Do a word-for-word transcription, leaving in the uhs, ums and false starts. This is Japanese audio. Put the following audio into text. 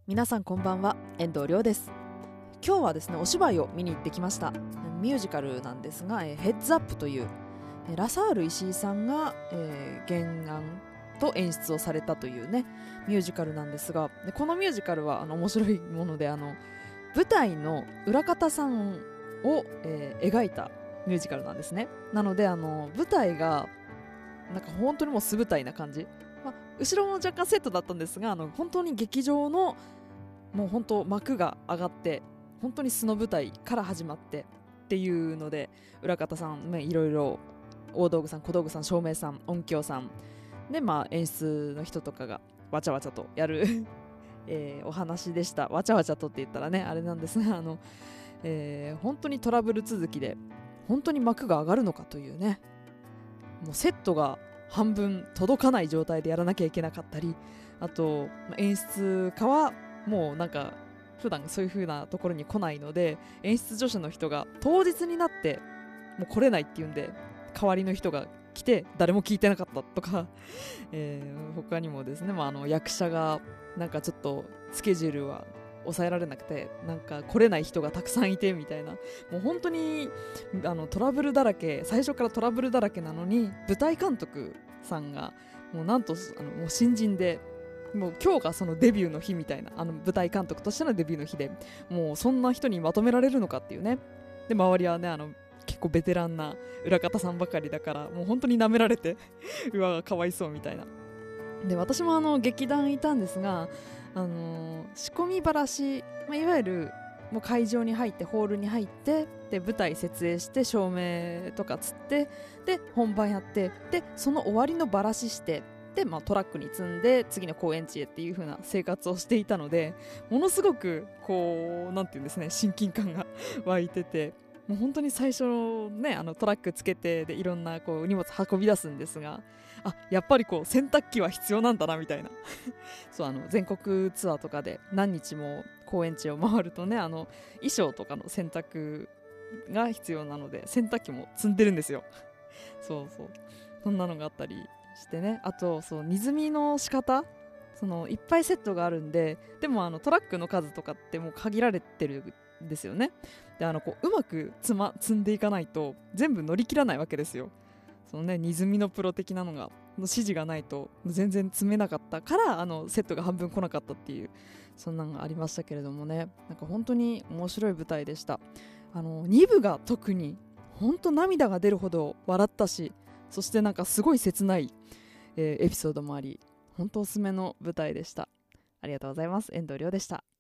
皆さんこんばんは、遠藤亮です。今日はですねお芝居を見に行ってきました。ミュージカルなんですが、えーヘッズアップというえーラサール石井さんが、えー原案と演出をされたというねミュージカルなんですが、でこのミュージカルはあの面白いもので、あの舞台の裏方さんを、えー描いたミュージカルなんですね。なのであの舞台がなんか本当にもう素舞台な感じ、まあ、後ろも若干セットだったんですが、あの本当に劇場のもう本当幕が上がって本当に素の舞台から始まってっていうので、裏方さん、ね、いろいろ大道具さん、小道具さん、照明さん、音響さんで、まあ、演出の人とかがわちゃわちゃとやる、えーお話でした。わちゃわちゃとって言ったらねあれなんですが、あの、えー本当にトラブル続きで本当に幕が上がるのかというね、もうセットが半分届かない状態でやらなきゃいけなかったり、あと演出家はもうなんか普段そういう風なところに来ないので、演出助手の人が当日になってもう来れないっていうんで代わりの人が来て誰も聞いてなかったとか、えー他にもですね、まあ、あの役者がなんかちょっとスケジュールは抑えられなくてなんか来れない人がたくさんいてみたいな、もう本当にあのトラブルだらけ、最初からトラブルだらけなのに、舞台監督さんがもうなんとあのもう新人で、もう今日がそのデビューの日みたいな、あの舞台監督としてのデビューの日で、もうそんな人にまとめられるのかっていうね。で周りはねあの結構ベテランな裏方さんばかりだから、もう本当に舐められてうわかわいそうみたいな。で私もあの劇団いたんですが、あのー仕込みばらし、まあ、いわゆるもう会場に入ってホールに入ってで舞台設営して照明とかつってで本番やって、でその終わりのばらししてで、まあ、トラックに積んで次の公演地へっていう風な生活をしていたので、ものすごくこうなんていうんですね、親近感が湧いてて、もう本当に最初ねあのトラックつけてでいろんなこう荷物運び出すんですが、あやっぱりこう洗濯機は必要なんだなみたいなそうあの全国ツアーとかで何日も公演地を回るとね、あの衣装とかの洗濯が必要なので洗濯機も積んでるんですよそうそう、そんなのがあったりしてね。あとそう荷積みの仕方、そのいっぱいセットがあるんで、でもあのトラックの数とかってもう限られてるんですよね。であのこううまく積,、ま、積んでいかないと全部乗り切らないわけですよ。そのね荷積みのプロ的なのがの指示がないと全然積めなかったから、あのセットが半分来なかったっていう、そんなのがありましたけれどもね、なんか本当に面白い舞台でした。あのに部が特に本当涙が出るほど笑ったし、そしてなんかすごい切ない、えーエピソードもあり、本当おすすめの舞台でした。ありがとうございます。遠藤亮でした。